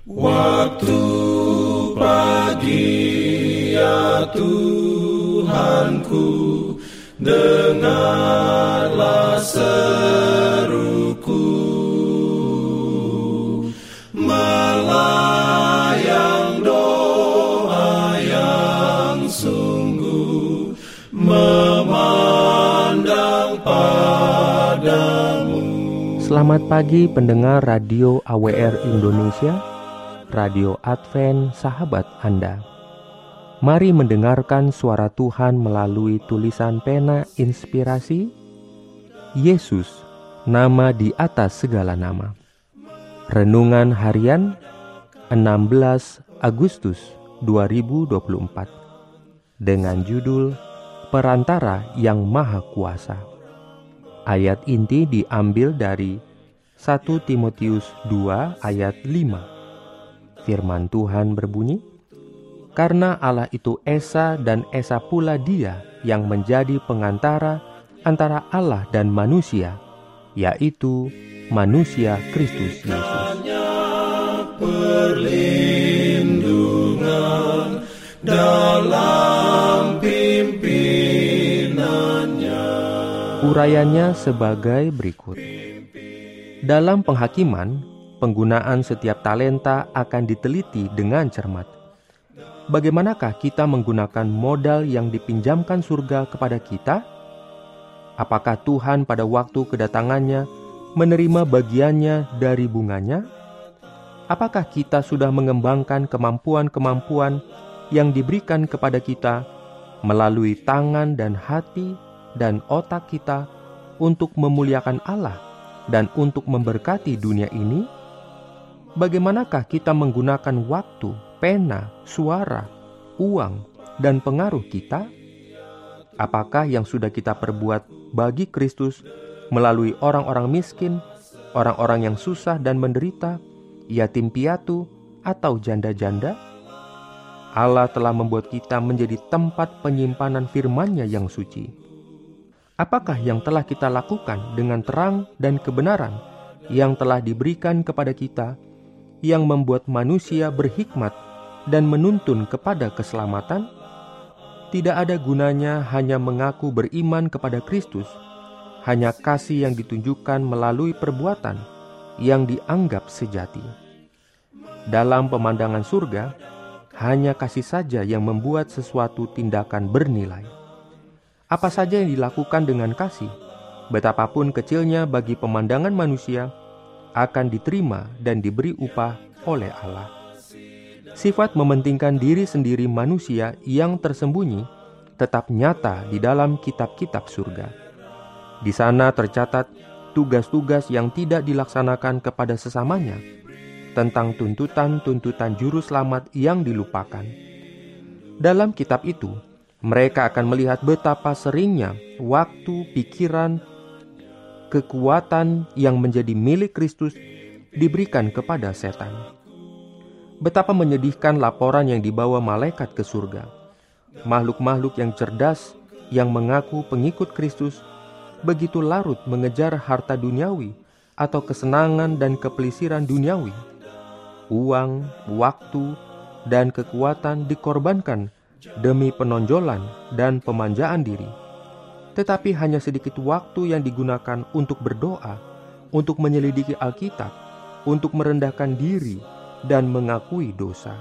Waktu pagi ya Tuhanku, dengarlah seruku, melayang doa yang sungguh, memandang padamu. Selamat pagi pendengar Radio AWR Indonesia, Radio Advent Sahabat Anda. Mari mendengarkan suara Tuhan melalui tulisan pena inspirasi. Yesus, nama di atas segala nama. Renungan harian 16 Agustus 2024 dengan judul Perantara yang Maha Kuasa. Ayat inti diambil dari 1 Timotius 2 ayat 5. Firman Tuhan berbunyi, "Karena Allah itu Esa dan Esa pula Dia yang menjadi pengantara antara Allah dan manusia, yaitu manusia Kristus Yesus." Perlindungan dalam Urayanya sebagai berikut. Dalam penghakiman, penggunaan setiap talenta akan diteliti dengan cermat. Bagaimanakah kita menggunakan modal yang dipinjamkan surga kepada kita? Apakah Tuhan pada waktu kedatangannya menerima bagiannya dari bunganya? Apakah kita sudah mengembangkan kemampuan-kemampuan yang diberikan kepada kita melalui tangan dan hati dan otak kita untuk memuliakan Allah dan untuk memberkati dunia ini? Bagaimanakah kita menggunakan waktu, pena, suara, uang, dan pengaruh kita? Apakah yang sudah kita perbuat bagi Kristus melalui orang-orang miskin, orang-orang yang susah dan menderita, yatim piatu, atau janda-janda? Allah telah membuat kita menjadi tempat penyimpanan firman-Nya yang suci. Apakah yang telah kita lakukan dengan terang dan kebenaran yang telah diberikan kepada kita, yang membuat manusia berhikmat dan menuntun kepada keselamatan? Tidak ada gunanya hanya mengaku beriman kepada Kristus, hanya kasih yang ditunjukkan melalui perbuatan yang dianggap sejati. Dalam pemandangan surga, hanya kasih saja yang membuat sesuatu tindakan bernilai. Apa saja yang dilakukan dengan kasih, betapapun kecilnya bagi pemandangan manusia, akan diterima dan diberi upah oleh Allah. Sifat mementingkan diri sendiri manusia yang tersembunyi tetap nyata di dalam kitab-kitab surga. Di sana tercatat tugas-tugas yang tidak dilaksanakan kepada sesamanya, tentang tuntutan-tuntutan juru selamat yang dilupakan. Dalam kitab itu, mereka akan melihat betapa seringnya waktu, pikiran, kekuatan yang menjadi milik Kristus diberikan kepada setan. Betapa menyedihkan laporan yang dibawa malaikat ke surga. Makhluk-makhluk yang cerdas, yang mengaku pengikut Kristus, begitu larut mengejar harta duniawi atau kesenangan dan kepelisiran duniawi. Uang, waktu, dan kekuatan dikorbankan demi penonjolan dan pemanjaan diri. Tetapi hanya sedikit waktu yang digunakan untuk berdoa, untuk menyelidiki Alkitab, untuk merendahkan diri dan mengakui dosa.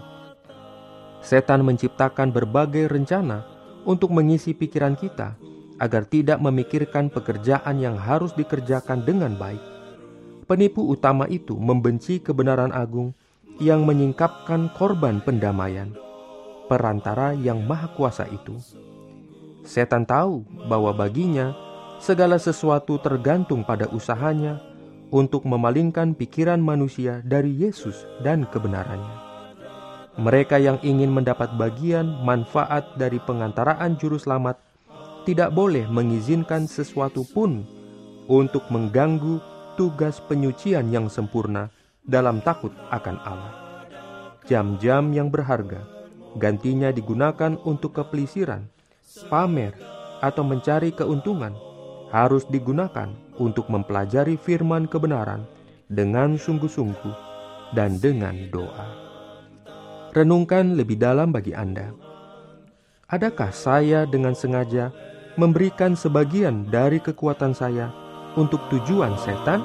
Setan menciptakan berbagai rencana untuk mengisi pikiran kita agar tidak memikirkan pekerjaan yang harus dikerjakan dengan baik. Penipu utama itu membenci kebenaran agung yang menyingkapkan korban pendamaian, perantara yang maha kuasa itu. Setan tahu bahwa baginya segala sesuatu tergantung pada usahanya untuk memalingkan pikiran manusia dari Yesus dan kebenarannya. Mereka yang ingin mendapat bagian manfaat dari pengantaraan juru selamat tidak boleh mengizinkan sesuatu pun untuk mengganggu tugas penyucian yang sempurna dalam takut akan Allah. Jam-jam yang berharga gantinya digunakan untuk kepelisiran, pamer, atau mencari keuntungan, harus digunakan untuk mempelajari firman kebenaran dengan sungguh-sungguh dan dengan doa. Renungkan lebih dalam bagi Anda. Adakah saya dengan sengaja memberikan sebagian dari kekuatan saya untuk tujuan setan?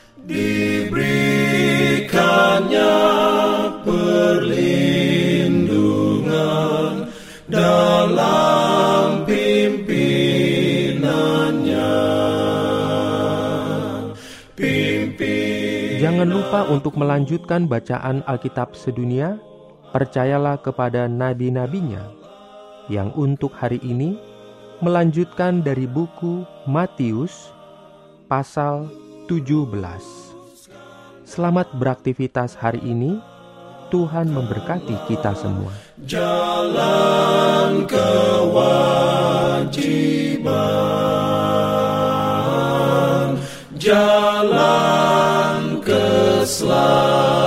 Diberikannya perlindungan dalam pimpinannya. Jangan lupa untuk melanjutkan bacaan Alkitab sedunia. Percayalah kepada nabi-nabinya yang untuk hari ini melanjutkan dari buku Matius pasal 17. Selamat beraktivitas hari ini. Tuhan memberkati kita semua. Jalan kewajiban, jalan keselamatan.